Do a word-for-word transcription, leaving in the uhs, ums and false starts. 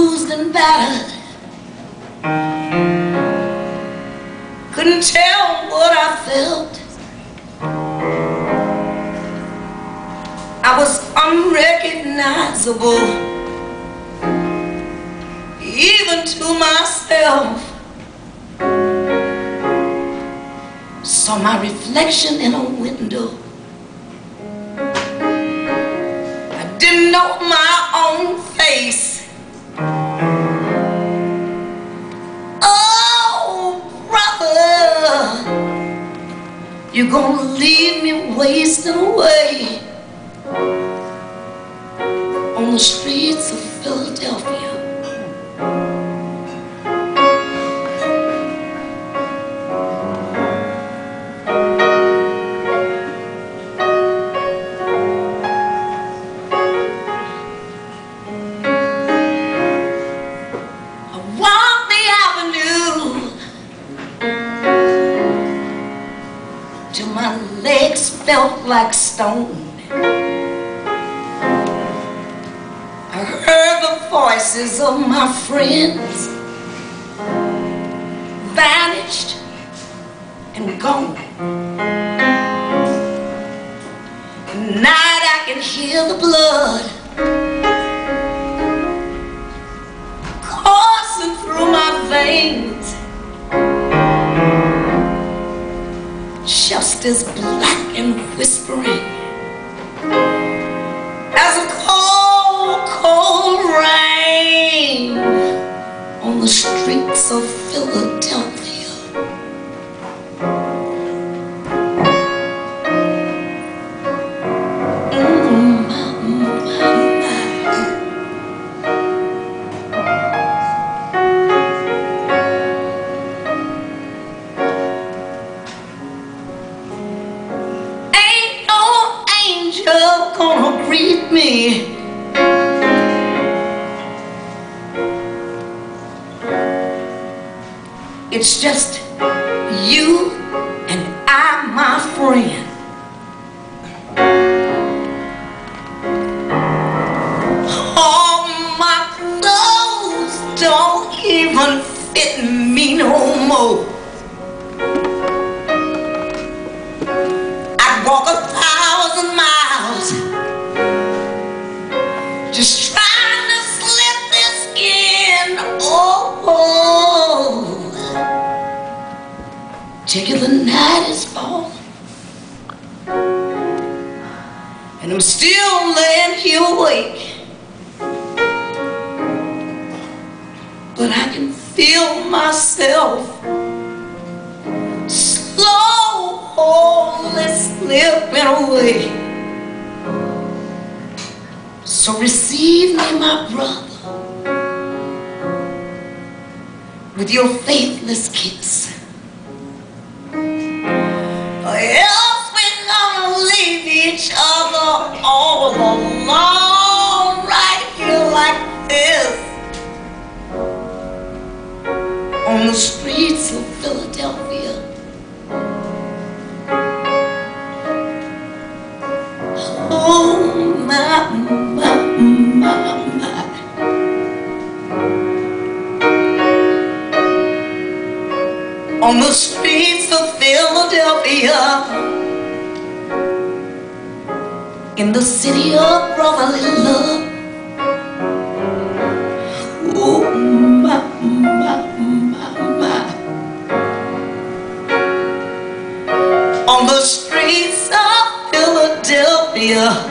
bruised and battered. Couldn't tell what I felt. I was unrecognizable, even to myself. Saw my reflection in a window. I didn't know my own face. Oh, brother, you're gonna leave me wasting away on the streets of Philadelphia. Till my legs felt like stone. I heard the voices of my friends, vanished and gone. At night I can hear the blood coursing through my veins, just as black and whispering as a cold, cold rain on the streets of Philadelphia. Mm, my, my, gonna greet me. It's just you and I, my friend. All my clothes don't even fit me no more. I'd walk a thousand miles just trying to slip this skin. Oh, oh. Till the night is falling and I'm still laying here awake, but I can feel myself slowly slipping away. So receive me, my brother, with your faithless kiss, or else we're gonna leave each other all alone right here like this on the streets of Philadelphia. Oh, my, my, my, my. On the streets of Philadelphia, in the city of brotherly love. Oh, my, my, my, my. On the streets of Philadelphia,